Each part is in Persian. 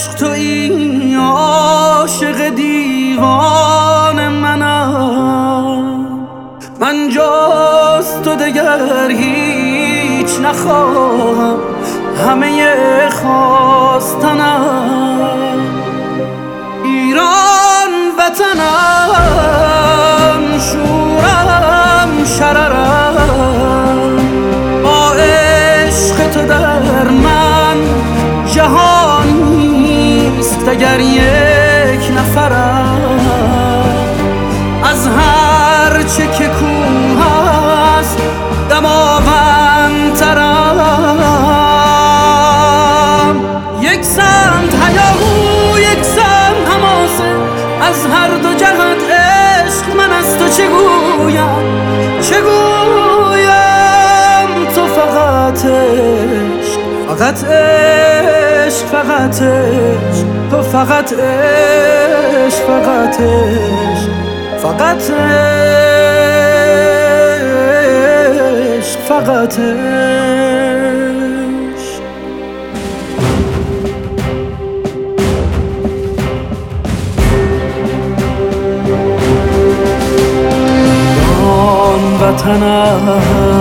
عشق تویی، عاشق دیوان منم. من جز تو دگر هیچ نخواهم، همه خواستنم ایران وطنم، شورم شررم. با عشق تو در من جهان نیست اگر یک نفرم. از هر چه که کوه است دماوندترم. یک سمت هیاهو، یک سمت حماسه، از هر دو جهت عشق. من از تو چه گویم، چه گویم؟ تو فقط عشق، فقط عشق، فقط عشق. تو فقط عشق، فقط عشق، فقط عشق، فقط عشق. وطنم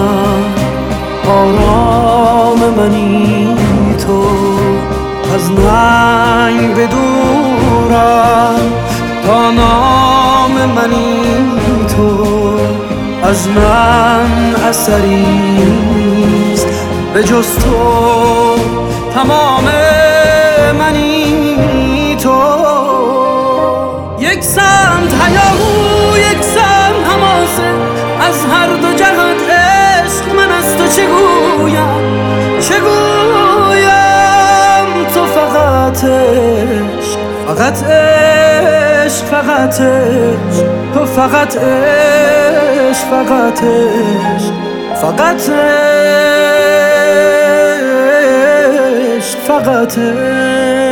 آرام منی تو، از ننگ بدورم تا نام منی تو. از من اثری نیست به جز تو، تمام منی تو. یک سمت هیاهو، یک سمت حماسه، از هر دو جهت عشق. من از تو چه گویم، چه گویم؟ تو فقط عشق، فقط عشق، فقط عشق. تو فقط عشق، فقط عشق، فقط عشق، فقط عشق.